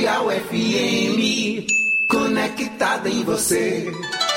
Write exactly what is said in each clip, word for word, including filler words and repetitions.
Cardeal F M, conectada em você.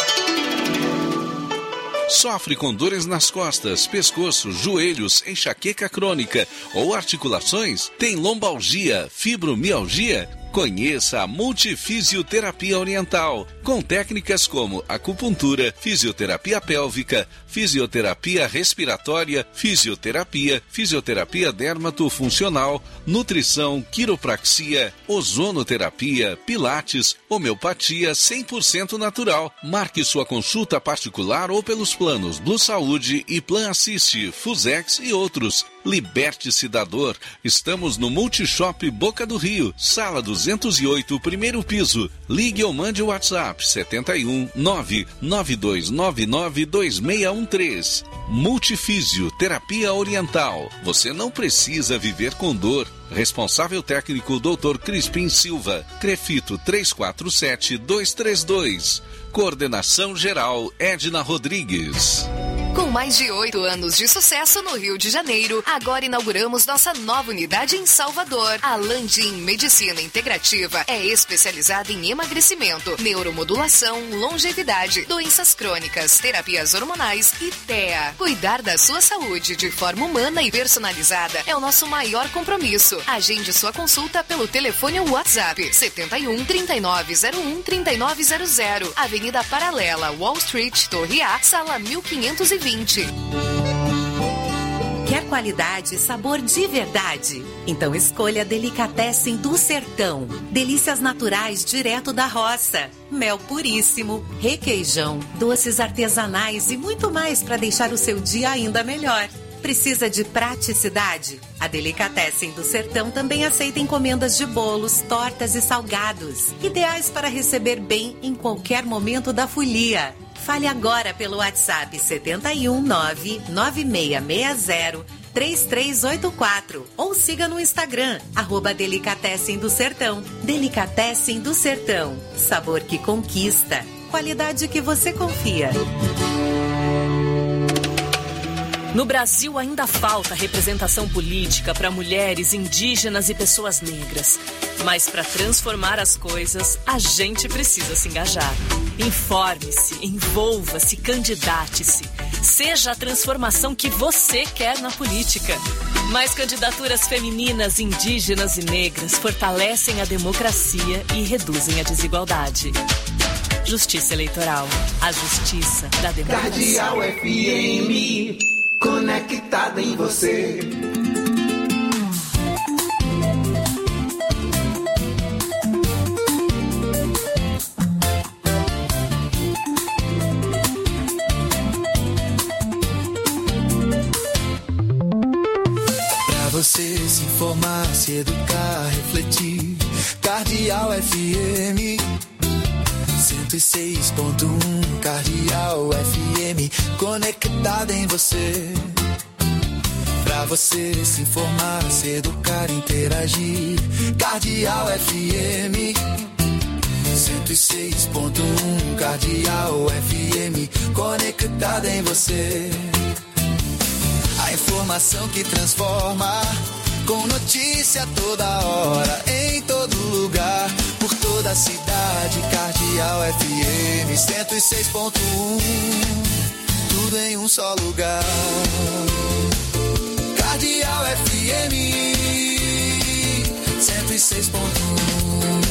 Sofre com dores nas costas, pescoço, joelhos, enxaqueca crônica ou articulações? Tem lombalgia, fibromialgia? Conheça a Multifisioterapia Oriental, com técnicas como acupuntura, fisioterapia pélvica, fisioterapia respiratória, fisioterapia, fisioterapia dermatofuncional, nutrição, quiropraxia, ozonoterapia, pilates, homeopatia cem por cento natural. Marque sua consulta particular ou pelos planos Blue Saúde e Plan Assist, Fusex e outros. Liberte-se da dor. Estamos no Multishop Boca do Rio, sala duzentos e oito, primeiro piso. Ligue ou mande o WhatsApp sete um nove nove dois nove nove dois seis um três. Multifísio Terapia Oriental. Você não precisa viver com dor. Responsável técnico doutor Crispim Silva. Crefito três quatro sete dois três dois. Coordenação geral Edna Rodrigues. Com mais de oito anos de sucesso no Rio de Janeiro, agora inauguramos nossa nova unidade em Salvador. A Landim Medicina Integrativa é especializada em emagrecimento, neuromodulação, longevidade, doenças crônicas, terapias hormonais e T E A. Cuidar da sua saúde de forma humana e personalizada é o nosso maior compromisso. Agende sua consulta pelo telefone ou WhatsApp sete um, trinta e nove zero um, trinta e nove zero zero, Avenida Paralela, Wall Street, Torre A, sala mil quinhentos e vinte. Quer qualidade e sabor de verdade? Então escolha Delicatessen do Sertão. Delícias naturais direto da roça. Mel puríssimo, requeijão, doces artesanais e muito mais para deixar o seu dia ainda melhor. Precisa de praticidade? A Delicatessen do Sertão também aceita encomendas de bolos, tortas e salgados, ideais para receber bem em qualquer momento da folia. Fale agora pelo WhatsApp sete um nove nove seis seis zero três três oito quatro ou siga no Instagram, arroba Delicatessen do Sertão. Delicatessen do Sertão, sabor que conquista, qualidade que você confia. No Brasil ainda falta representação política para mulheres, indígenas e pessoas negras. Mas para transformar as coisas, a gente precisa se engajar. Informe-se, envolva-se, candidate-se. Seja a transformação que você quer na política. Mais candidaturas femininas, indígenas e negras fortalecem a democracia e reduzem a desigualdade. Justiça Eleitoral. A justiça da democracia. Cardeal F M, conectada em você. Você se informar, se educar, refletir. Cardeal F M cento e seis ponto um. Cardeal F M, conectada em você. Pra você se informar, se educar, interagir. Cardeal F M cento e seis ponto um. Cardeal F M, conectada em você. A informação que transforma, com notícia toda hora, em todo lugar, por toda a cidade. Cardeal F M cento e seis ponto um, tudo em um só lugar. Cardeal F M cento e seis ponto um.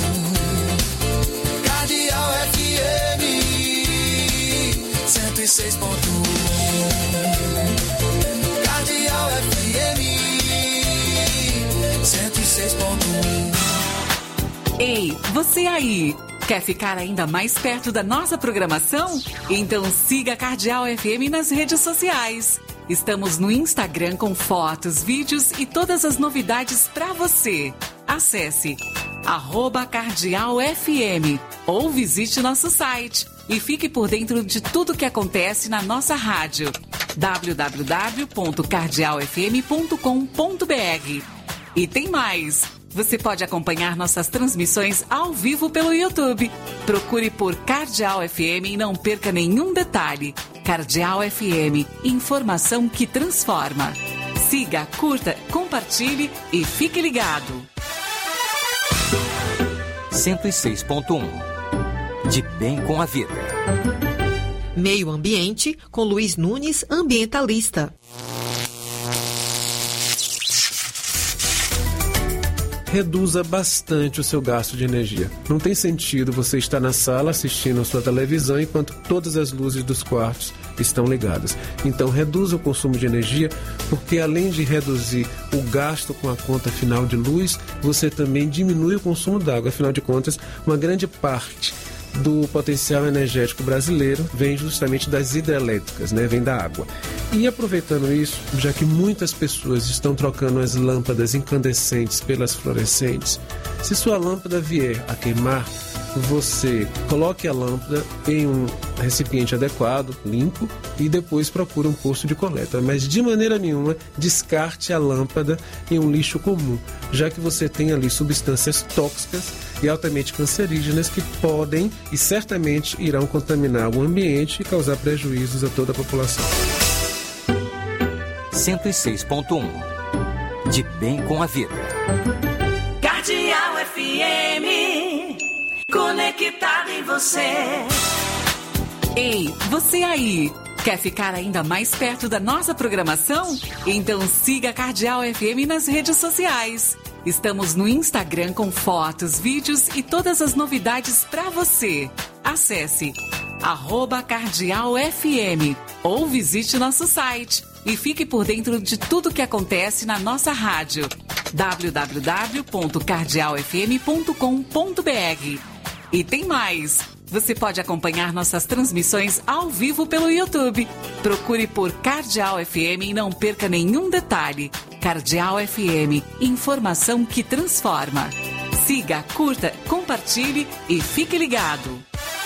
Cardeal F M cento e seis ponto um. Cardeal F M cento e seis ponto um. Ei, você aí! Quer ficar ainda mais perto da nossa programação? Então siga a Cardeal F M nas redes sociais. Estamos no Instagram com fotos, vídeos e todas as novidades para você. Acesse arroba Cardeal F M ou visite nosso site e fique por dentro de tudo que acontece na nossa rádio. w w w ponto cardeal f m ponto com ponto b r. E tem mais! Você pode acompanhar nossas transmissões ao vivo pelo YouTube. Procure por Cardeal F M e não perca nenhum detalhe. Cardeal F M, informação que transforma. Siga, curta, compartilhe e fique ligado. cento e seis ponto um. De bem com a vida. Meio Ambiente, com Luiz Nunes, ambientalista. Reduza bastante o seu gasto de energia. Não tem sentido você estar na sala assistindo a sua televisão enquanto todas as luzes dos quartos estão ligadas. Então, reduza o consumo de energia, porque além de reduzir o gasto com a conta final de luz, você também diminui o consumo d'água. Afinal de contas, uma grande parte do potencial energético brasileiro vem justamente das hidrelétricas, né? Vem da água. E aproveitando isso, já que muitas pessoas estão trocando as lâmpadas incandescentes pelas fluorescentes, se sua lâmpada vier a queimar, você coloque a lâmpada em um recipiente adequado, limpo, e depois procure um posto de coleta. Mas de maneira nenhuma descarte a lâmpada em um lixo comum, já que você tem ali substâncias tóxicas e altamente cancerígenas que podem e certamente irão contaminar o ambiente e causar prejuízos a toda a população. cento e seis ponto um. De bem com a vida. Cardeal F M, conectado em você. Ei, você aí! Quer ficar ainda mais perto da nossa programação? Então siga a Cardeal F M nas redes sociais. Estamos no Instagram com fotos, vídeos e todas as novidades para você. Acesse arroba Cardeal F M ou visite nosso site e fique por dentro de tudo que acontece na nossa rádio. w w w ponto cardeal f m ponto com ponto b r. E tem mais! Você pode acompanhar nossas transmissões ao vivo pelo YouTube. Procure por Cardeal F M e não perca nenhum detalhe. Cardeal F M, informação que transforma. Siga, curta, compartilhe e fique ligado.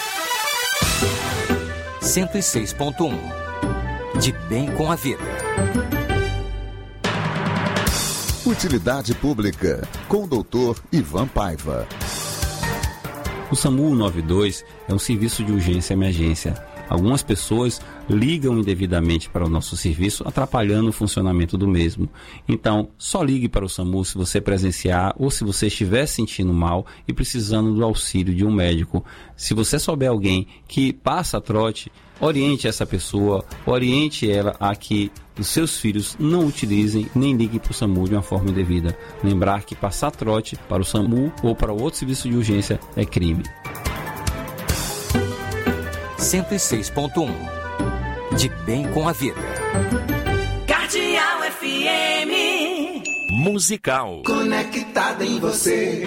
cento e seis ponto um. De bem com a vida. Utilidade Pública, com o doutor Ivan Paiva. O SAMU noventa e dois é um serviço de urgência e emergência. Algumas pessoas ligam indevidamente para o nosso serviço, atrapalhando o funcionamento do mesmo. Então, só ligue para o SAMU se você presenciar ou se você estiver se sentindo mal e precisando do auxílio de um médico. Se você souber alguém que passa trote, oriente essa pessoa, oriente ela a que os seus filhos não utilizem nem liguem para o SAMU de uma forma indevida. Lembrar que passar trote para o SAMU ou para outro serviço de urgência é crime. cento e seis ponto um. De bem com a vida. Cardeal F M. Musical. Conectada em você.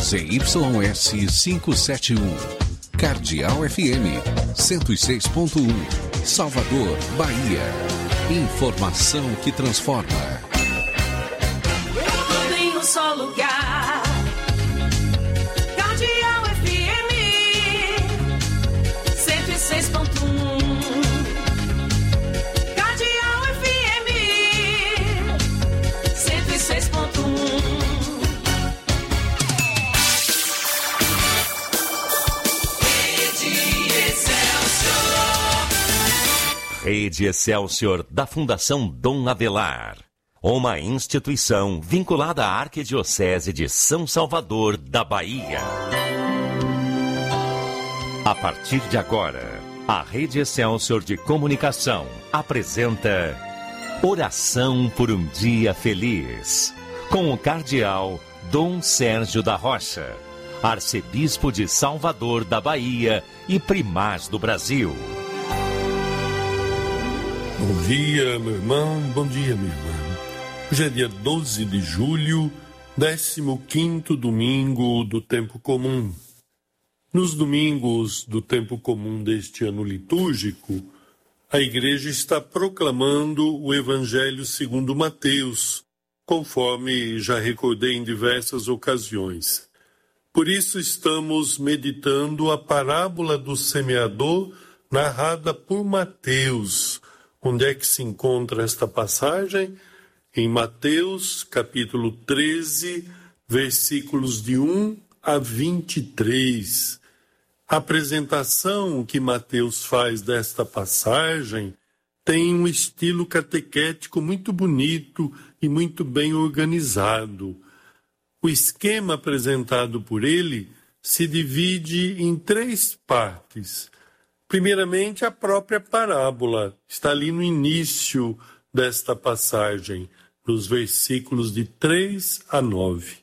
Z Y S quinhentos e setenta e um. Cardeal F M cento e seis ponto um. Salvador, Bahia. Informação que transforma. Tudo em um só lugar. Cardeal F M cento e seis ponto um. Cardeal F M cento e seis ponto um. Rede Excelsior, da Fundação Dom Avelar. Uma instituição vinculada à Arquidiocese de São Salvador, da Bahia. A partir de agora, a Rede Excelsior de Comunicação apresenta Oração por um Dia Feliz, com o cardeal Dom Sérgio da Rocha, arcebispo de Salvador, da Bahia e primaz do Brasil. Bom dia, meu irmão, bom dia, minha irmã. Hoje é dia doze de julho, décimo quinto domingo do tempo comum. Nos domingos do tempo comum deste ano litúrgico, a Igreja está proclamando o Evangelho segundo Mateus, conforme já recordei em diversas ocasiões. Por isso estamos meditando a parábola do semeador narrada por Mateus. Onde é que se encontra esta passagem? Em Mateus, capítulo treze, versículos de um a vinte e três. A apresentação que Mateus faz desta passagem tem um estilo catequético muito bonito e muito bem organizado. O esquema apresentado por ele se divide em três partes. Primeiramente, a própria parábola está ali no início desta passagem, nos versículos de três a nove.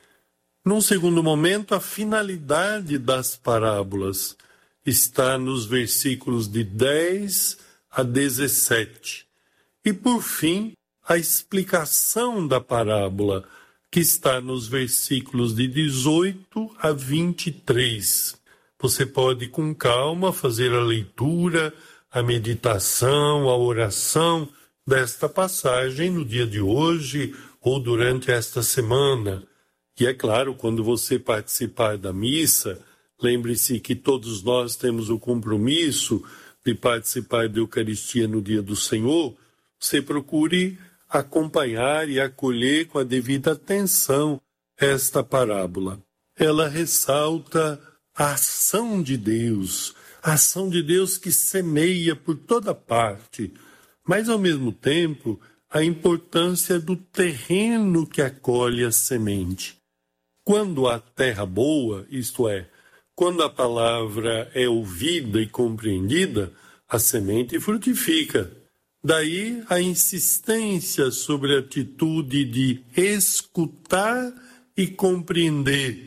Num segundo momento, a finalidade das parábolas está nos versículos de dez a dezessete. E, por fim, a explicação da parábola, que está nos versículos de dezoito a vinte e três. Você pode, com calma, fazer a leitura, a meditação, a oração desta passagem no dia de hoje ou durante esta semana. E é claro, quando você participar da missa, lembre-se que todos nós temos o compromisso de participar da Eucaristia no dia do Senhor. Você procure acompanhar e acolher com a devida atenção esta parábola. Ela ressalta a ação de Deus, a ação de Deus que semeia por toda parte, mas ao mesmo tempo a importância do terreno que acolhe a semente. Quando há terra boa, isto é, quando a palavra é ouvida e compreendida, a semente frutifica. Daí a insistência sobre a atitude de escutar e compreender,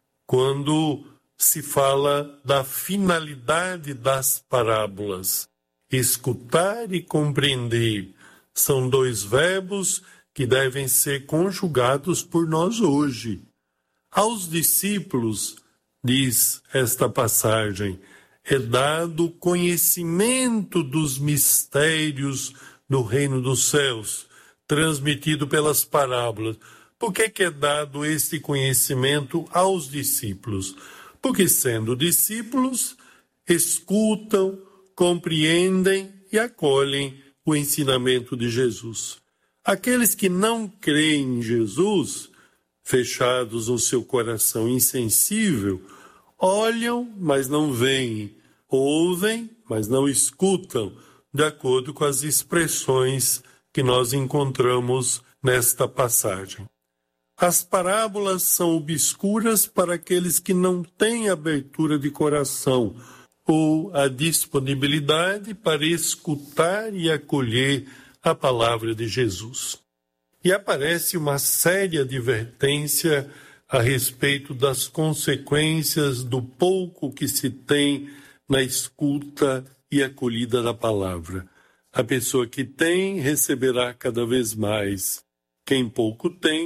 quando se fala da finalidade das parábolas. Escutar e compreender são dois verbos que devem ser conjugados por nós hoje. Aos discípulos, diz esta passagem, é dado conhecimento dos mistérios do reino dos céus, transmitido pelas parábolas. Por que que é dado este conhecimento aos discípulos? Porque, sendo discípulos, escutam, compreendem e acolhem o ensinamento de Jesus. Aqueles que não creem em Jesus, fechados no seu coração insensível, olham, mas não veem, ouvem, mas não escutam, de acordo com as expressões que nós encontramos nesta passagem. As parábolas são obscuras para aqueles que não têm abertura de coração ou a disponibilidade para escutar e acolher a palavra de Jesus. E aparece uma séria advertência a respeito das consequências do pouco que se tem na escuta e acolhida da palavra. A pessoa que tem receberá cada vez mais. Quem pouco tem,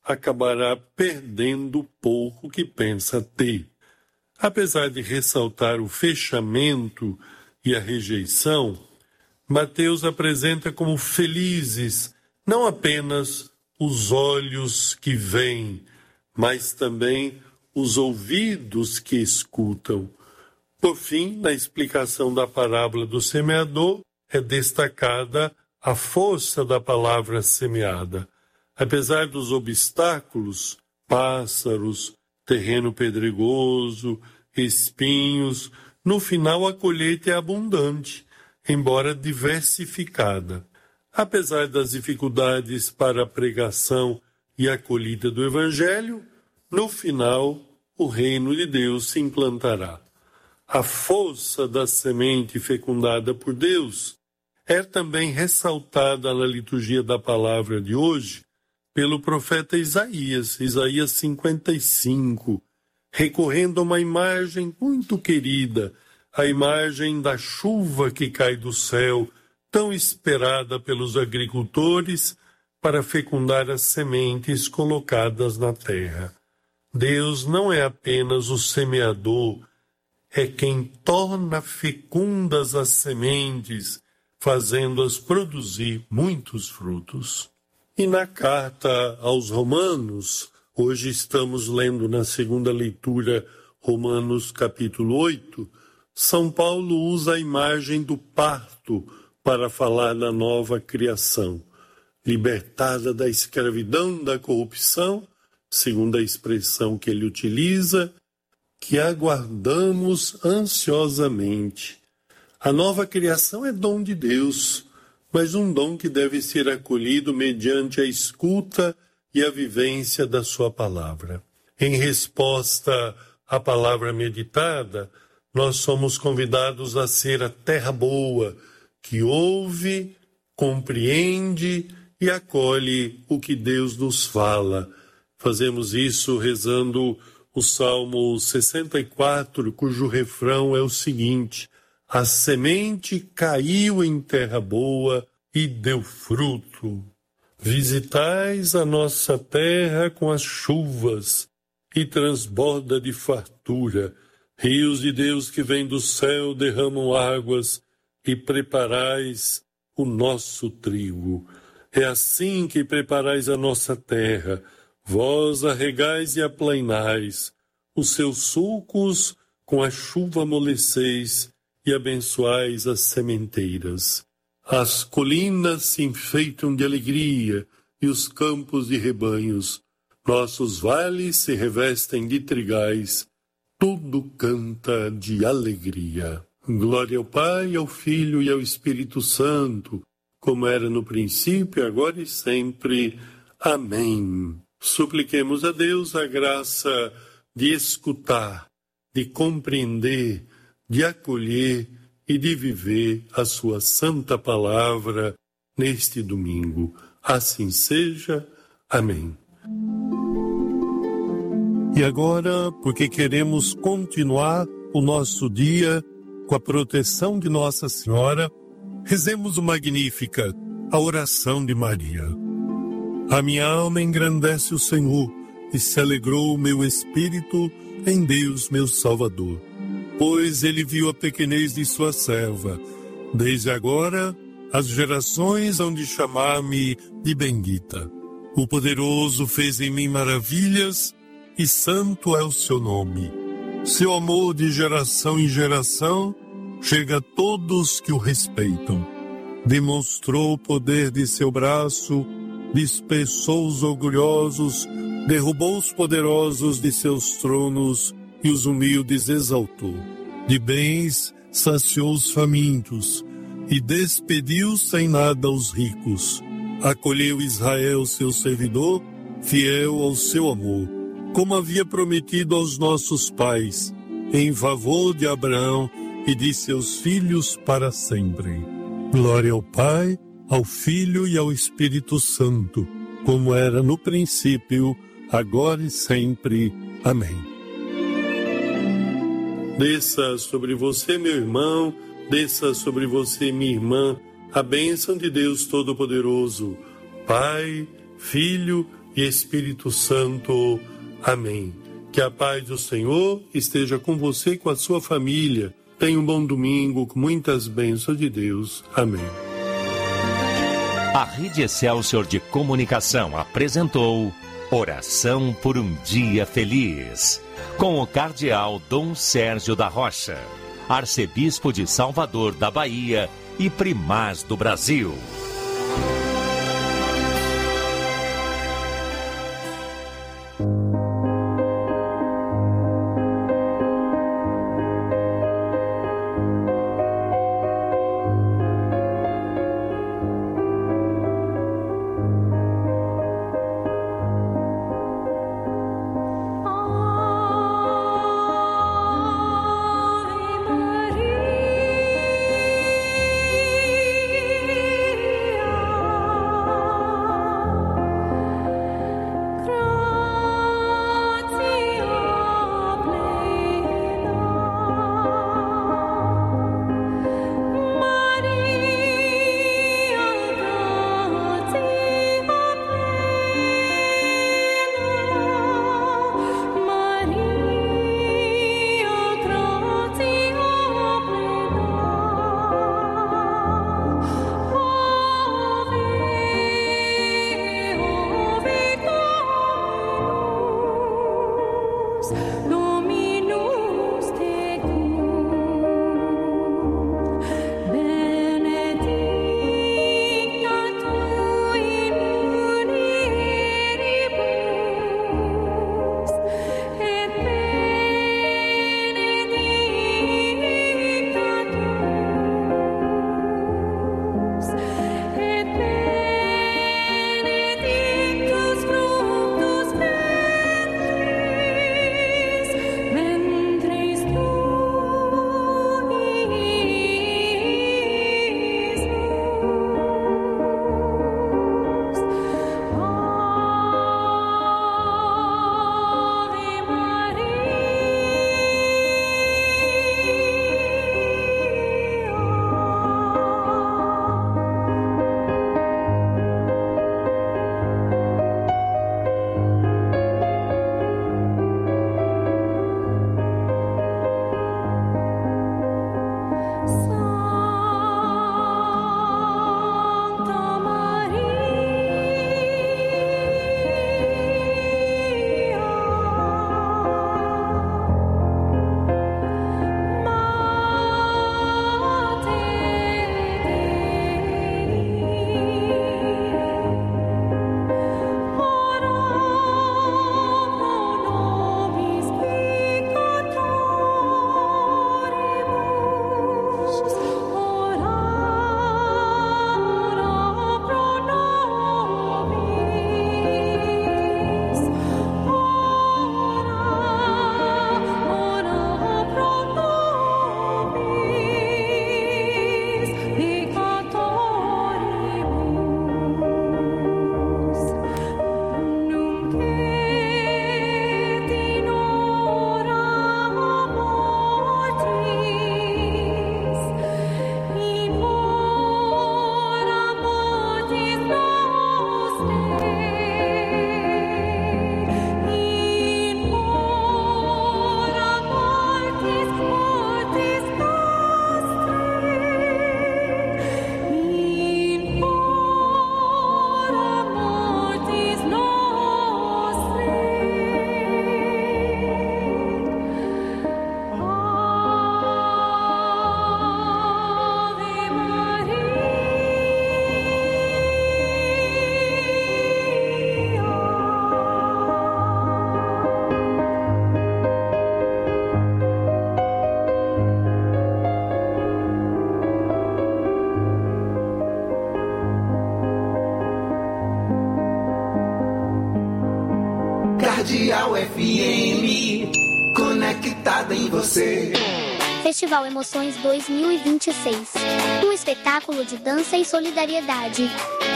acabará perdendo o pouco que pensa ter. Apesar de ressaltar o fechamento e a rejeição, Mateus apresenta como felizes não apenas os olhos que veem, mas também os ouvidos que escutam. Por fim, na explicação da parábola do semeador, é destacada a força da palavra semeada. Apesar dos obstáculos, pássaros, terreno pedregoso, espinhos, no final a colheita é abundante, embora diversificada. Apesar das dificuldades para a pregação e a acolhida do Evangelho, no final o reino de Deus se implantará. A força da semente fecundada por Deus é também ressaltada na liturgia da palavra de hoje pelo profeta Isaías, Isaías cinquenta e cinco, recorrendo a uma imagem muito querida, a imagem da chuva que cai do céu, tão esperada pelos agricultores para fecundar as sementes colocadas na terra. Deus não é apenas o semeador, é quem torna fecundas as sementes, fazendo-as produzir muitos frutos. E na carta aos Romanos, hoje estamos lendo na segunda leitura Romanos capítulo oito, São Paulo usa a imagem do parto para falar da nova criação, libertada da escravidão, da corrupção, segundo a expressão que ele utiliza, que aguardamos ansiosamente. A nova criação é dom de Deus, mas um dom que deve ser acolhido mediante a escuta e a vivência da sua palavra. Em resposta à palavra meditada, nós somos convidados a ser a terra boa, que ouve, compreende e acolhe o que Deus nos fala. Fazemos isso rezando o Salmo sessenta e quatro, cujo refrão é o seguinte: a semente caiu em terra boa e deu fruto. Visitais a nossa terra com as chuvas e transborda de fartura. Rios de Deus que vêm do céu derramam águas e preparais o nosso trigo. É assim que preparais a nossa terra. Vós a regais e a plainais. Os seus sulcos com a chuva amoleceis e abençoais as sementeiras. As colinas se enfeitam de alegria e os campos de rebanhos. Nossos vales se revestem de trigais. Tudo canta de alegria. Glória ao Pai, ao Filho e ao Espírito Santo, como era no princípio, agora e sempre. Amém. Supliquemos a Deus a graça de escutar, de compreender, de acolher e de viver a sua santa palavra neste domingo. Assim seja. Amém. E agora, porque queremos continuar o nosso dia com a proteção de Nossa Senhora, rezemos o Magnífica, a oração de Maria. A minha alma engrandece o Senhor, e se alegrou o meu espírito em Deus, meu Salvador. Pois ele viu a pequenez de sua serva. Desde agora, as gerações hão de chamar-me de bendita. O Poderoso fez em mim maravilhas, e santo é o seu nome. Seu amor de geração em geração chega a todos que o respeitam. Demonstrou o poder de seu braço, dispersou os orgulhosos, derrubou os poderosos de seus tronos e os humildes exaltou. De bens saciou os famintos e despediu sem nada os ricos. Acolheu Israel, seu servidor, fiel ao seu amor, como havia prometido aos nossos pais, em favor de Abraão e de seus filhos para sempre. Glória ao Pai, ao Filho e ao Espírito Santo, como era no princípio, agora e sempre. Amém. Desça sobre você, meu irmão, desça sobre você, minha irmã, a bênção de Deus Todo-Poderoso, Pai, Filho e Espírito Santo. Amém. Que a paz do Senhor esteja com você e com a sua família. Tenha um bom domingo com muitas bênçãos de Deus. Amém. A Rede Excelsior de Comunicação apresentou Oração por um Dia Feliz, com o cardeal Dom Sérgio da Rocha, arcebispo de Salvador da Bahia e primaz do Brasil. Cardeal F M, conectada em você. Festival Emoções dois mil e vinte e seis. Um espetáculo de dança e solidariedade.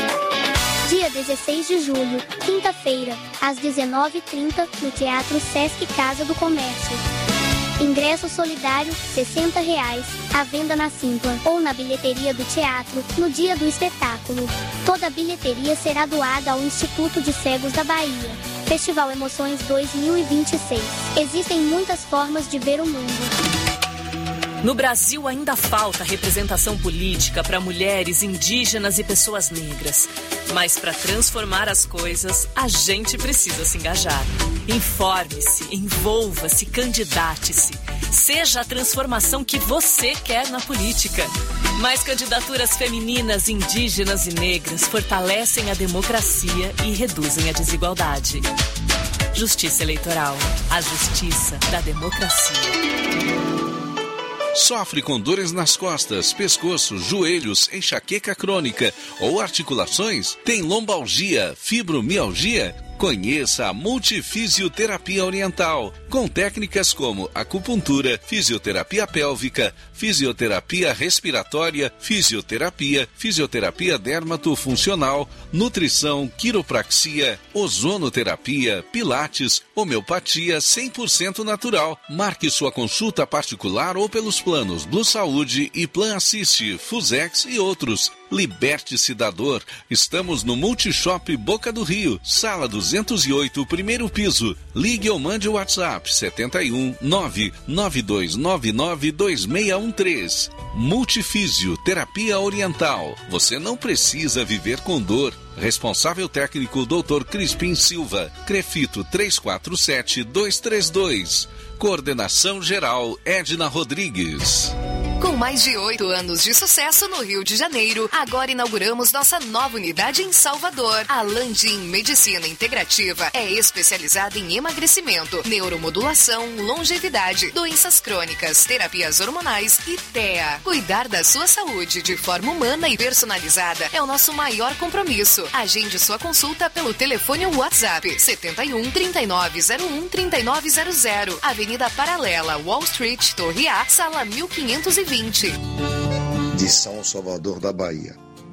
Dia dezesseis de julho, quinta-feira, às dezenove e trinta, no Teatro Sesc Casa do Comércio. Ingresso solidário, sessenta reais, à venda na Simpla ou na bilheteria do teatro, no dia do espetáculo. Toda a bilheteria será doada ao Instituto de Cegos da Bahia. Festival Emoções dois mil e vinte e seis. Existem muitas formas de ver o mundo. No Brasil ainda falta representação política para mulheres, indígenas e pessoas negras. Mas para transformar as coisas, a gente precisa se engajar. Informe-se, envolva-se, candidate-se. Seja a transformação que você quer na política. Mais candidaturas femininas, indígenas e negras fortalecem a democracia e reduzem a desigualdade. Justiça Eleitoral. A justiça da democracia. Sofre com dores nas costas, pescoço, joelhos, enxaqueca crônica ou articulações? Tem lombalgia, fibromialgia? Conheça a Multifisioterapia Oriental, com técnicas como acupuntura, fisioterapia pélvica, fisioterapia respiratória, fisioterapia, fisioterapia dermatofuncional, nutrição, quiropraxia, ozonoterapia, pilates, homeopatia cem por cento natural. Marque sua consulta particular ou pelos planos Blue Saúde e Plan Assist, Fusex e outros. Liberte-se da dor. Estamos no Multishop Boca do Rio, sala duzentos e oito, primeiro piso. Ligue ou mande o WhatsApp setenta e um, nove nove dois nove nove dois seis um três. Multifísio Terapia Oriental. Você não precisa viver com dor. Responsável técnico doutor Crispim Silva. Crefito três quatro sete dois três dois. Coordenação geral Edna Rodrigues. Com mais de oito anos de sucesso no Rio de Janeiro, agora inauguramos nossa nova unidade em Salvador. A Landim Medicina Integrativa é especializada em emagrecimento, neuromodulação, longevidade, doenças crônicas, terapias hormonais e T E A. Cuidar da sua saúde de forma humana e personalizada é o nosso maior compromisso. Agende sua consulta pelo telefone ou WhatsApp setenta e um, trinta e nove zero um, trinta e nove zero zero. Avenida Paralela, Wall Street, Torre A, sala mil quinhentos e vinte. De São Salvador da Bahia.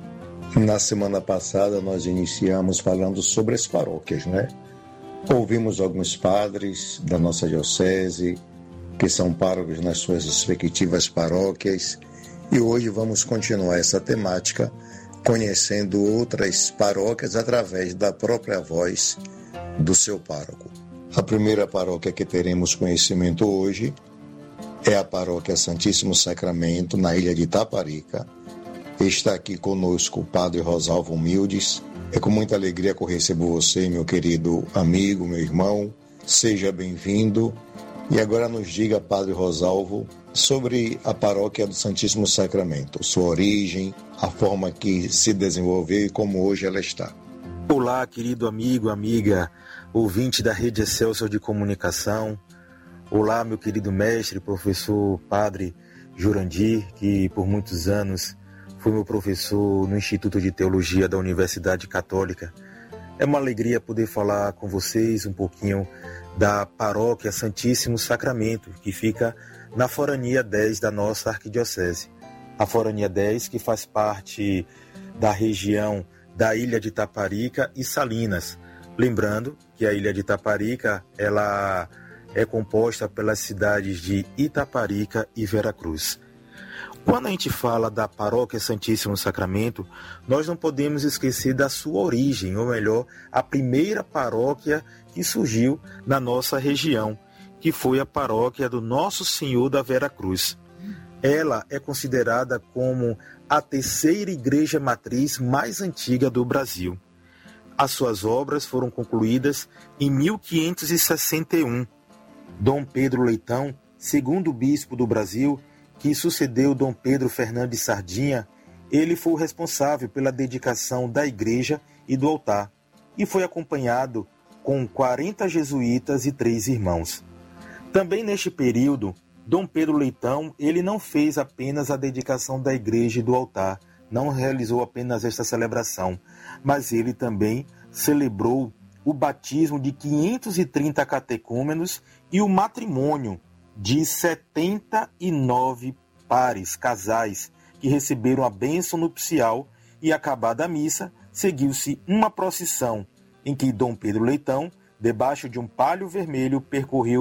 Na semana passada nós iniciamos falando sobre as paróquias, né? Ouvimos alguns padres da nossa diocese que são párocos nas suas respectivas paróquias e hoje vamos continuar essa temática conhecendo outras paróquias através da própria voz do seu pároco. A primeira paróquia que teremos conhecimento hoje é a Paróquia Santíssimo Sacramento, na ilha de Itaparica. Está aqui conosco o Padre Rosalvo Mildes. É com muita alegria que eu recebo você, meu querido amigo, meu irmão. Seja bem-vindo. E agora nos diga, Padre Rosalvo, sobre a Paróquia do Santíssimo Sacramento, sua origem, a forma que se desenvolveu e como hoje ela está. Olá, querido amigo, amiga, ouvinte da Rede Excelsior de Comunicação. Olá, meu querido mestre, professor Padre Jurandir, que por muitos anos foi meu professor no Instituto de Teologia da Universidade Católica. É uma alegria poder falar com vocês um pouquinho da Paróquia Santíssimo Sacramento, que fica na Forania dez da nossa arquidiocese. A Forania dez, que faz parte da região da Ilha de Itaparica e Salinas. Lembrando que a Ilha de Itaparica, ela é composta pelas cidades de Itaparica e Veracruz. Quando a gente fala da Paróquia Santíssimo Sacramento, nós não podemos esquecer da sua origem, ou melhor, a primeira paróquia que surgiu na nossa região, que foi a paróquia do Nosso Senhor da Veracruz. Ela é considerada como a terceira igreja matriz mais antiga do Brasil. As suas obras foram concluídas em mil quinhentos e sessenta e um. Dom Pedro Leitão, segundo bispo do Brasil, que sucedeu Dom Pedro Fernandes Sardinha, ele foi o responsável pela dedicação da igreja e do altar, e foi acompanhado com quarenta jesuítas e três irmãos. Também neste período, Dom Pedro Leitão, ele não fez apenas a dedicação da igreja e do altar, não realizou apenas esta celebração, mas ele também celebrou o batismo de quinhentos e trinta catecúmenos e o matrimônio de setenta e nove pares, casais, que receberam a bênção nupcial, e acabada a missa, seguiu-se uma procissão em que Dom Pedro Leitão, debaixo de um palio vermelho, percorreu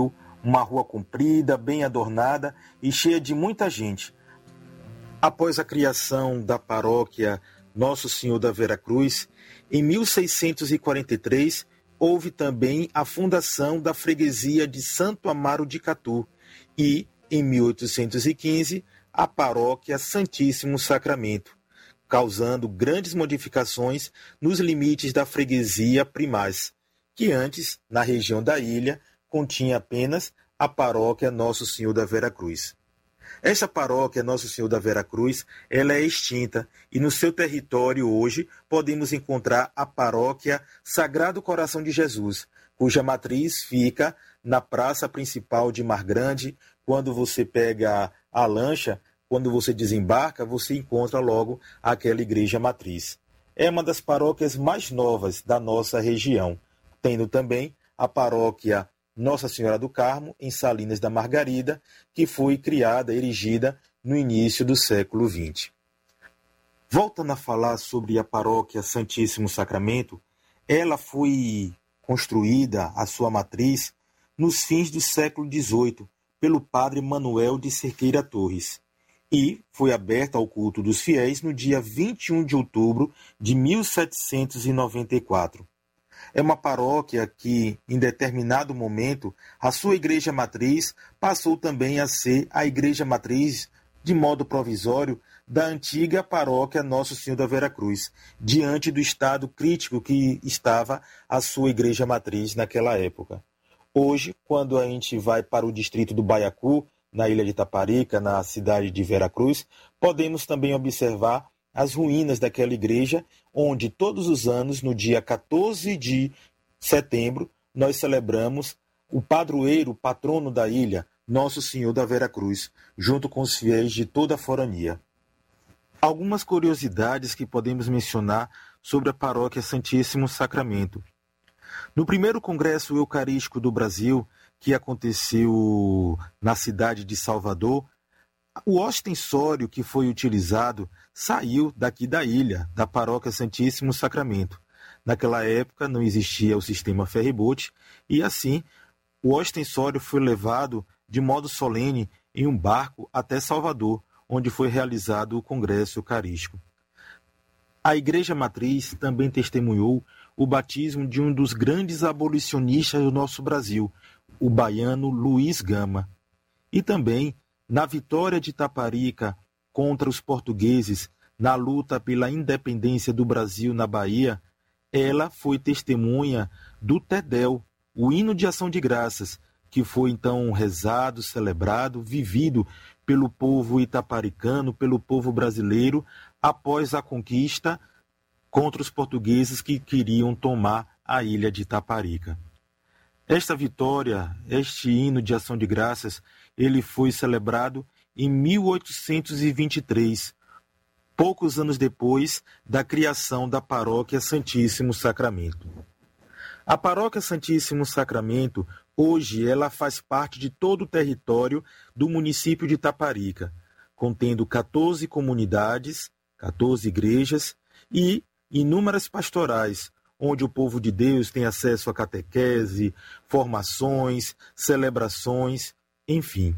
uma rua comprida, bem adornada e cheia de muita gente. Após a criação da paróquia Nosso Senhor da Veracruz, em mil seiscentos e quarenta e três, houve também a fundação da freguesia de Santo Amaro de Catu e, em mil oitocentos e quinze, a paróquia Santíssimo Sacramento, causando grandes modificações nos limites da freguesia primaz, que antes, na região da ilha, continha apenas a paróquia Nosso Senhor da Veracruz. Esta paróquia Nosso Senhor da Veracruz, ela é extinta e no seu território hoje podemos encontrar a paróquia Sagrado Coração de Jesus, cuja matriz fica na praça principal de Mar Grande. Quando você pega a lancha, quando você desembarca, você encontra logo aquela igreja matriz. É uma das paróquias mais novas da nossa região, tendo também a paróquia Nossa Senhora do Carmo, em Salinas da Margarida, que foi criada, erigida no início do século vinte. Voltando a falar sobre a paróquia Santíssimo Sacramento, ela foi construída, a sua matriz, nos fins do século dezoito, pelo padre Manuel de Cerqueira Torres, e foi aberta ao culto dos fiéis no dia vinte e um de outubro de mil setecentos e noventa e quatro. É uma paróquia que, em determinado momento, a sua igreja matriz passou também a ser a igreja matriz, de modo provisório, da antiga paróquia Nosso Senhor da Veracruz, diante do estado crítico que estava a sua igreja matriz naquela época. Hoje, quando a gente vai para o distrito do Baiacu, na ilha de Itaparica, na cidade de Veracruz, podemos também observar as ruínas daquela igreja, onde todos os anos, no dia quatorze de setembro, nós celebramos o padroeiro, o patrono da ilha, Nosso Senhor da Veracruz, junto com os fiéis de toda a forania. Algumas curiosidades que podemos mencionar sobre a paróquia Santíssimo Sacramento. No primeiro Congresso Eucarístico do Brasil, que aconteceu na cidade de Salvador, o ostensório que foi utilizado saiu daqui da ilha, da paróquia Santíssimo Sacramento. Naquela época não existia o sistema ferry-boat e assim o ostensório foi levado de modo solene em um barco até Salvador, onde foi realizado o Congresso Eucarístico. A Igreja Matriz também testemunhou o batismo de um dos grandes abolicionistas do nosso Brasil, o baiano Luiz Gama. E também, na vitória de Itaparica contra os portugueses na luta pela independência do Brasil na Bahia, ela foi testemunha do Tedel, o hino de ação de graças, que foi então rezado, celebrado, vivido pelo povo itaparicano, pelo povo brasileiro, após a conquista contra os portugueses que queriam tomar a ilha de Itaparica. Esta vitória, este hino de ação de graças, ele foi celebrado em mil oitocentos e vinte e três, poucos anos depois da criação da paróquia Santíssimo Sacramento. A paróquia Santíssimo Sacramento, hoje, ela faz parte de todo o território do município de Itaparica, contendo quatorze comunidades, quatorze igrejas e inúmeras pastorais, onde o povo de Deus tem acesso a catequese, formações, celebrações, enfim.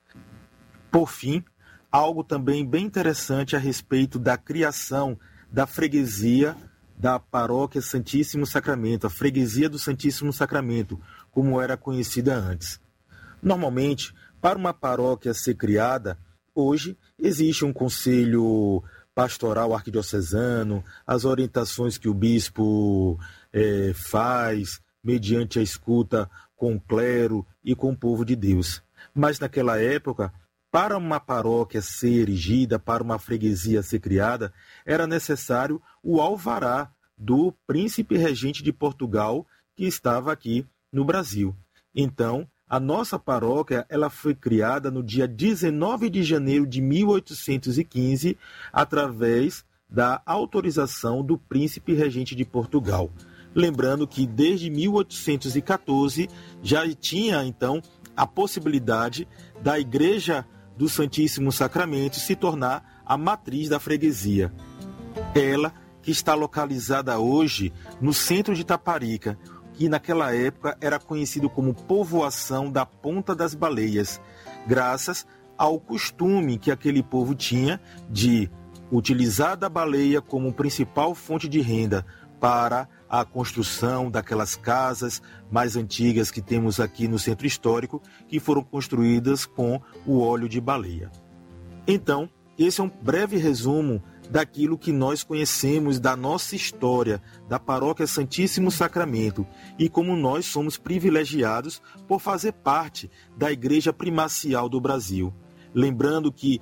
Por fim, algo também bem interessante a respeito da criação da freguesia da paróquia Santíssimo Sacramento, a freguesia do Santíssimo Sacramento, como era conhecida antes. Normalmente, para uma paróquia ser criada, hoje existe um conselho pastoral arquidiocesano, as orientações que o bispo é, faz, mediante a escuta com o clero e com o povo de Deus. Mas naquela época, para uma paróquia ser erigida, para uma freguesia ser criada, era necessário o alvará do príncipe regente de Portugal, que estava aqui no Brasil. Então, a nossa paróquia ela foi criada no dia dezenove de janeiro de mil oitocentos e quinze, através da autorização do príncipe regente de Portugal. Lembrando que desde mil oitocentos e quatorze já tinha, então, a possibilidade da Igreja do Santíssimo Sacramento se tornar a matriz da freguesia. Ela que está localizada hoje no centro de Itaparica, que naquela época era conhecido como povoação da Ponta das Baleias, graças ao costume que aquele povo tinha de utilizar da baleia como principal fonte de renda para a construção daquelas casas mais antigas que temos aqui no centro histórico, que foram construídas com o óleo de baleia. Então, esse é um breve resumo daquilo que nós conhecemos da nossa história, da Paróquia Santíssimo Sacramento, e como nós somos privilegiados por fazer parte da Igreja Primacial do Brasil. Lembrando que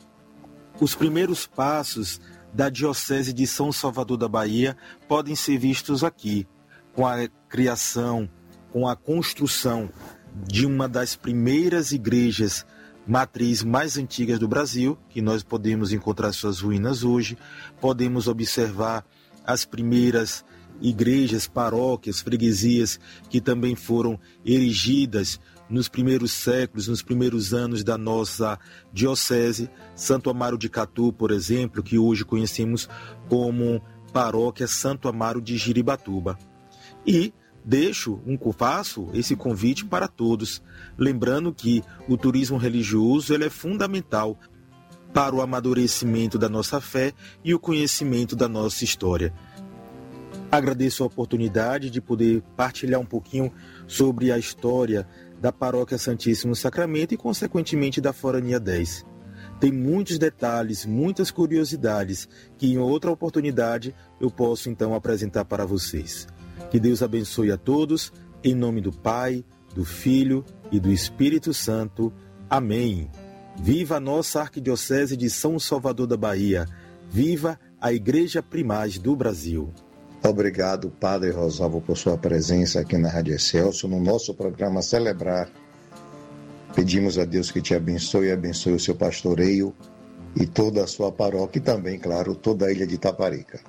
os primeiros passos da Diocese de São Salvador da Bahia podem ser vistos aqui, com a criação, com a construção de uma das primeiras igrejas matriz mais antigas do Brasil, que nós podemos encontrar suas ruínas hoje. Podemos observar as primeiras igrejas, paróquias, freguesias que também foram erigidas nos primeiros séculos, nos primeiros anos da nossa diocese. Santo Amaro de Catu, por exemplo, que hoje conhecemos como Paróquia Santo Amaro de Jiribatuba. E deixo, um, faço esse convite para todos, lembrando que o turismo religioso ele é fundamental para o amadurecimento da nossa fé e o conhecimento da nossa história. Agradeço a oportunidade de poder partilhar um pouquinho sobre a história da Paróquia Santíssimo Sacramento e, consequentemente, da Forania dez. Tem muitos detalhes, muitas curiosidades que, em outra oportunidade, eu posso, então, apresentar para vocês. Que Deus abençoe a todos, em nome do Pai, do Filho e do Espírito Santo. Amém. Viva a nossa Arquidiocese de São Salvador da Bahia. Viva a Igreja Primaz do Brasil. Obrigado, Padre Rosalvo, por sua presença aqui na Rádio Excelsior, no nosso programa Celebrar. Pedimos a Deus que te abençoe e abençoe o seu pastoreio e toda a sua paróquia e também, claro, toda a ilha de Itaparica.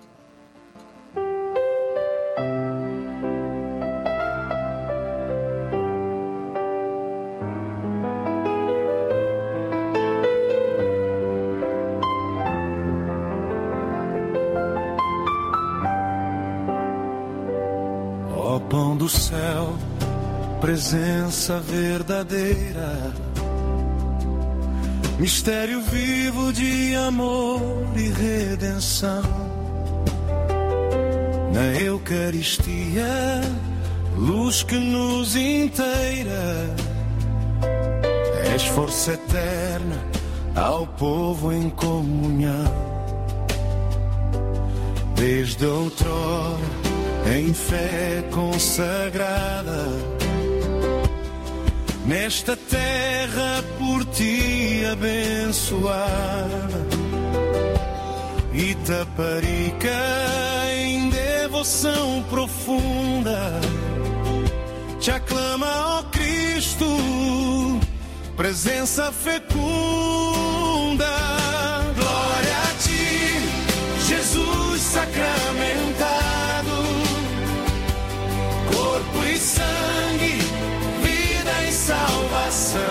Pão do céu, presença verdadeira, mistério vivo de amor e redenção. Na Eucaristia, luz que nos inteira, és força eterna ao povo em comunhão. Desde outrora, em fé consagrada, nesta terra por ti abençoada, Itaparica em devoção profunda, te aclama, ó Cristo, presença fecunda. Glória a ti, Jesus sacramentado, corpo e sangue, vida e salvação.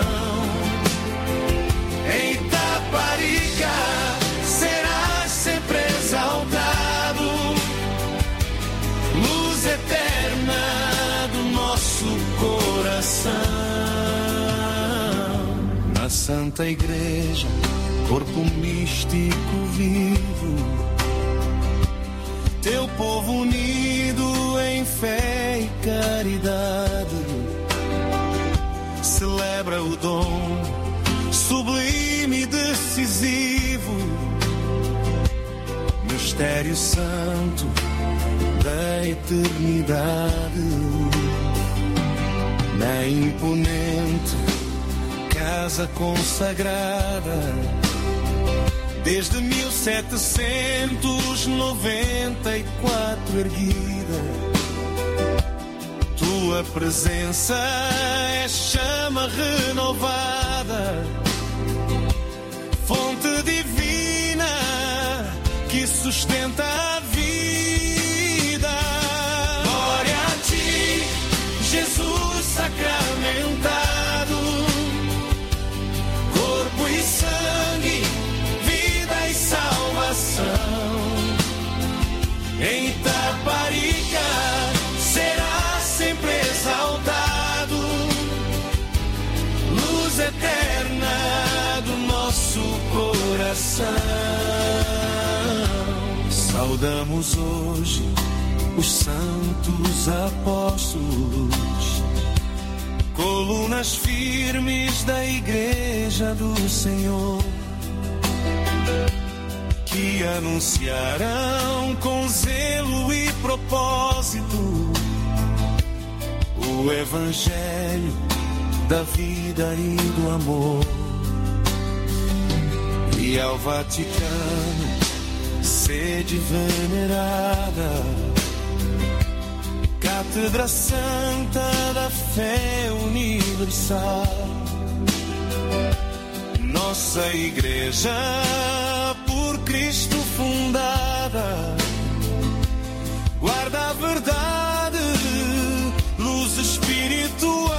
Em Itaparica serás sempre exaltado, luz eterna do nosso coração. Na Santa Igreja, corpo místico vivo, teu povo unido em fé e caridade, celebra o dom sublime e decisivo, mistério santo da eternidade. Na imponente casa consagrada, desde mil setecentos e noventa e quatro erguida, tua presença é chama renovada, fonte divina que sustenta a vida. Glória a ti, Jesus sacramentado, corpo e sangue, vida e salvação. Em Itaparica será sempre eterna do nosso coração. Saudamos hoje os santos apóstolos, colunas firmes da igreja do Senhor, que anunciarão com zelo e propósito o evangelho da vida e do amor. E ao Vaticano, sede venerada, Cátedra Santa da Fé Universal, nossa igreja por Cristo fundada, guarda a verdade, luz espiritual.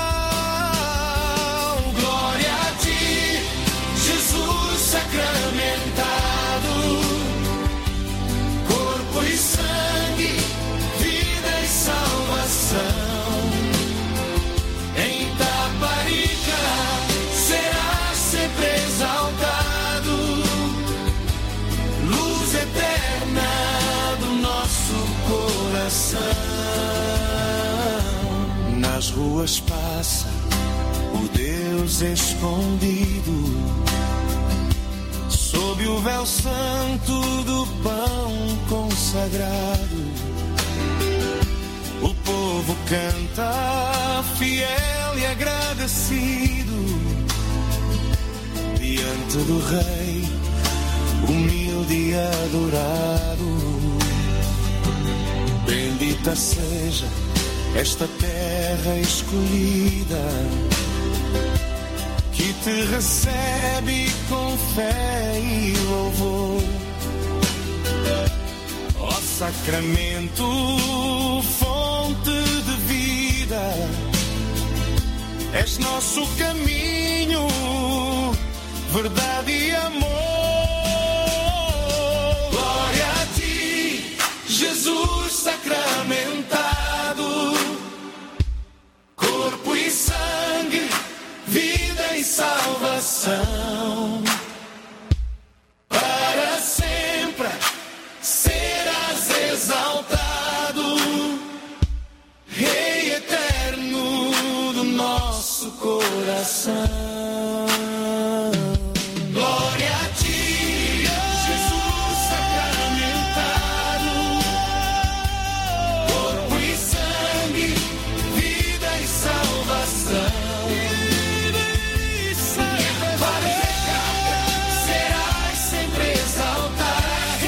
Glória a ti, Jesus sacramentado, corpo e sangue, vida e salvação. Em Taparica será sempre exaltado, luz eterna do nosso coração. Nas ruas passa o Deus escondido, sob o véu santo do pão consagrado. O povo canta fiel e agradecido diante do Rei, humilde e adorado. Bendita seja esta terra escolhida, que te recebe com fé e louvor. Ó Sacramento, fonte de vida, és nosso caminho, verdade e amor. Glória a ti, Jesus sacramentado, corpo e sangue, vida e salvação. Para sempre serás exaltado, Rei eterno do nosso coração. Glória a ti, Jesus sacramentado, corpo e sangue, vida e salvação. Serás sempre exaltado,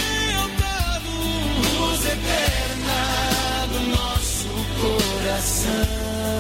luz eterna do nosso coração.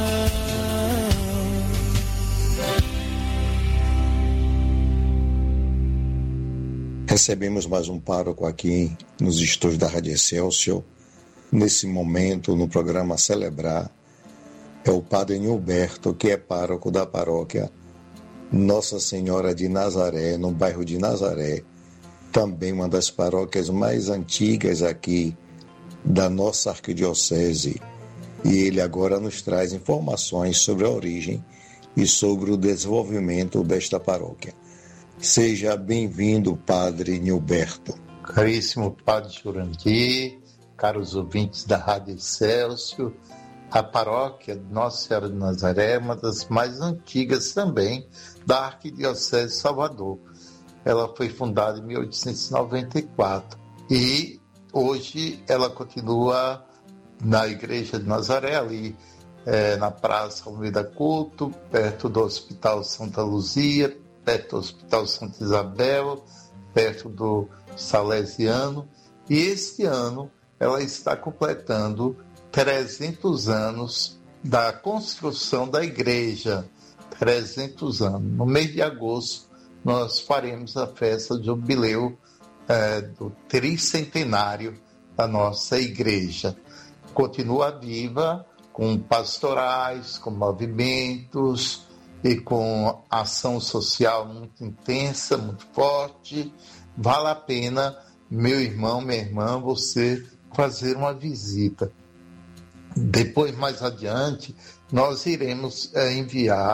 Recebemos mais um pároco aqui nos estúdios da Rádio Excelsior. Nesse momento, no programa Celebrar, é o Padre Nilberto, que é pároco da paróquia Nossa Senhora de Nazaré, no bairro de Nazaré, também uma das paróquias mais antigas aqui da nossa arquidiocese. E ele agora nos traz informações sobre a origem e sobre o desenvolvimento desta paróquia. Seja bem-vindo, Padre Nilberto. Caríssimo Padre Jurandir, caros ouvintes da Rádio Excelsior, a paróquia Nossa Senhora de Nazaré é uma das mais antigas também da Arquidiocese de Salvador. Ela foi fundada em mil oitocentos e noventa e quatro e hoje ela continua na Igreja de Nazaré, ali é, na Praça Almeida Couto, perto do Hospital Santa Luzia, perto do Hospital Santa Isabel, perto do Salesiano. E este ano ela está completando trezentos anos da construção da igreja. trezentos anos. No mês de agosto, nós faremos a festa de jubileu é, do tricentenário da nossa igreja. Continua viva com pastorais, com movimentos e com ação social muito intensa, muito forte. Vale a pena, meu irmão, minha irmã, você fazer uma visita. Depois, mais adiante, nós iremos é, enviar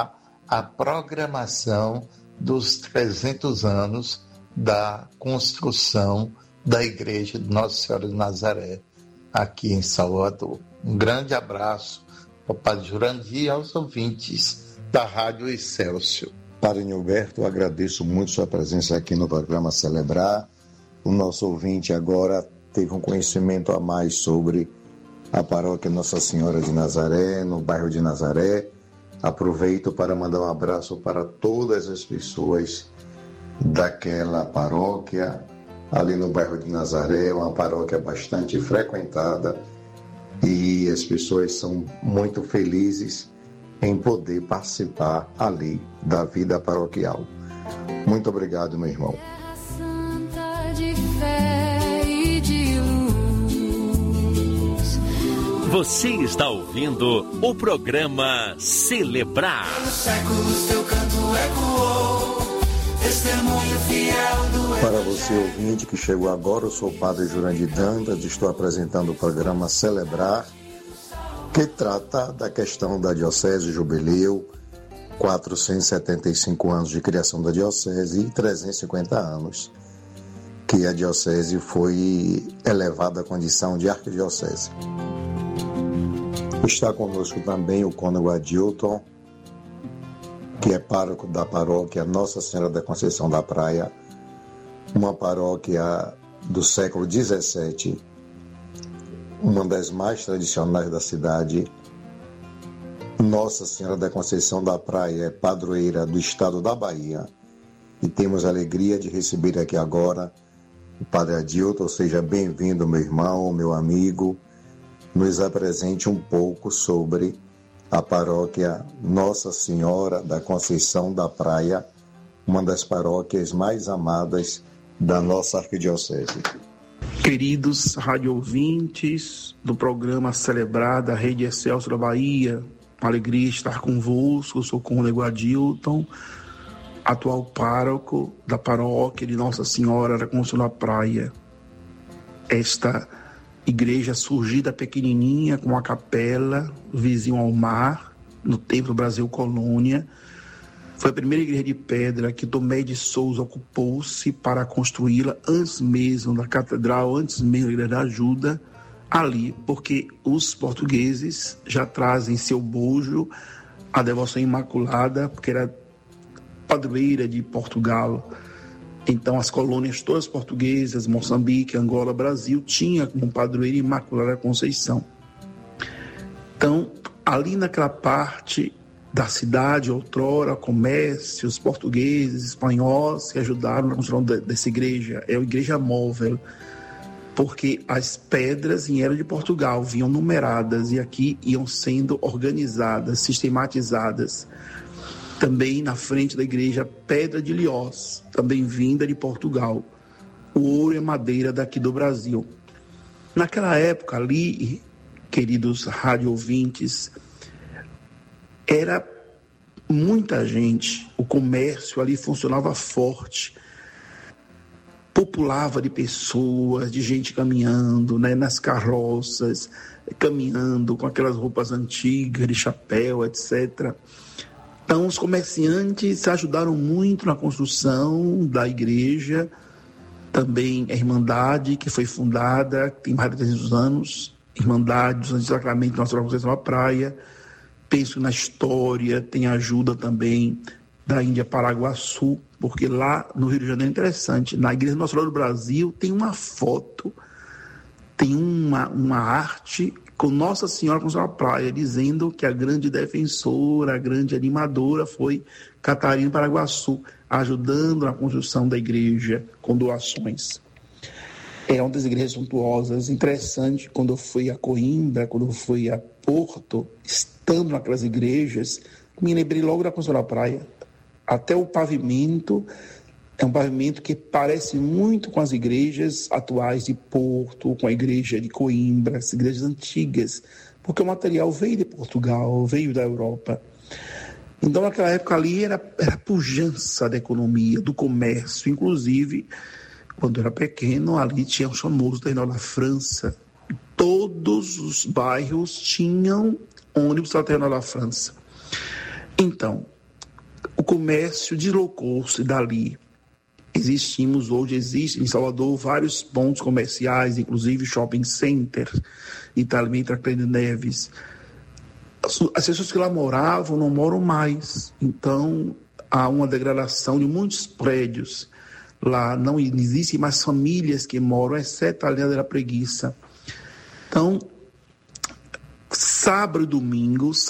a programação dos trezentos anos da construção da Igreja de Nossa Senhora de Nazaré, aqui em Salvador. Um grande abraço ao Padre Jurandir e aos ouvintes da Rádio Excelsior. Padre Nilberto, agradeço muito sua presença aqui no programa Celebrar. O nosso ouvinte agora teve um conhecimento a mais sobre a paróquia Nossa Senhora de Nazaré, no bairro de Nazaré. Aproveito para mandar um abraço para todas as pessoas daquela paróquia, ali no bairro de Nazaré, uma paróquia bastante frequentada, e as pessoas são muito felizes em poder participar ali da vida paroquial. Muito obrigado, meu irmão. De fé e de luz. Você está ouvindo o programa Celebrar. Pelos séculos teu canto ecoou, testemunho fiel do Para você, ouvinte, que chegou agora, eu sou o Padre Jurandir Dantas, estou apresentando o programa Celebrar, que trata da questão da Diocese Jubileu, quatrocentos e setenta e cinco anos de criação da Diocese e trezentos e cinquenta anos que a Diocese foi elevada à condição de arquidiocese. Está conosco também o cônego Adilton, que é pároco da paróquia Nossa Senhora da Conceição da Praia, uma paróquia do século dezessete, uma das mais tradicionais da cidade. Nossa Senhora da Conceição da Praia é padroeira do estado da Bahia e temos a alegria de receber aqui agora o Padre Adilton. Seja bem-vindo, meu irmão, meu amigo. Nos apresente um pouco sobre a paróquia Nossa Senhora da Conceição da Praia, uma das paróquias mais amadas da nossa arquidiocese. Queridos rádio-ouvintes do programa Celebrar da Rede Excelsior da Bahia, uma alegria estar convosco. Eu sou o cônego Adilton, atual pároco da paróquia de Nossa Senhora da Conceição da Praia. Esta igreja surgida pequenininha, com uma capela, vizinho ao mar, no tempo do Brasil Colônia, foi a primeira igreja de pedra que Tomé de Souza ocupou-se para construí-la antes mesmo da catedral, antes mesmo da Igreja da Ajuda, ali, porque os portugueses já trazem em seu bojo a devoção imaculada, porque era padroeira de Portugal. Então as colônias todas portuguesas, Moçambique, Angola, Brasil, tinha como padroeira Imaculada Conceição. Então, ali naquela parte da cidade, outrora, comércio, os portugueses, espanhóis que ajudaram na construção dessa igreja, é uma igreja móvel, porque as pedras vieram de Portugal, vinham numeradas e aqui iam sendo organizadas, sistematizadas. Também na frente da igreja, pedra de Liós, também vinda de Portugal. O ouro e a madeira daqui do Brasil. Naquela época ali, queridos rádio-ouvintes, era muita gente, o comércio ali funcionava forte, populava de pessoas, de gente caminhando, né, nas carroças, caminhando com aquelas roupas antigas, de chapéu, etcétera. Então, os comerciantes ajudaram muito na construção da igreja, também a Irmandade, que foi fundada, tem mais de trezentos anos, Irmandade do Santo Sacramento Nossa Senhora da Conceição da Praia. Penso na história, tem ajuda também da Índia Paraguaçu, porque lá no Rio de Janeiro é interessante, na Igreja Nossa Senhora do Brasil tem uma foto, tem uma, uma arte com Nossa Senhora da Praia, dizendo que a grande defensora, a grande animadora foi Catarina Paraguaçu, ajudando na construção da igreja com doações. É uma das igrejas suntuosas. Interessante, quando eu fui a Coimbra, quando eu fui a Porto, estando naquelas igrejas, me lembrei logo da Conceição da Praia. Até o pavimento é um pavimento que parece muito com as igrejas atuais de Porto, com a igreja de Coimbra, as igrejas antigas, porque o material veio de Portugal, veio da Europa. Então, naquela época ali, era, era a pujança da economia, do comércio. Inclusive, quando eu era pequeno, ali tinha o famoso Terminal da França. Todos os bairros tinham ônibus para o Terminal da França. Então, o comércio deslocou-se dali. Existimos hoje, existem em Salvador vários pontos comerciais, inclusive shopping center, e também Tancredo Neves. As pessoas que lá moravam não moram mais, então há uma degradação de muitos prédios. Lá não existem mais famílias que moram, exceto a linha da Preguiça. Então, sábado e domingo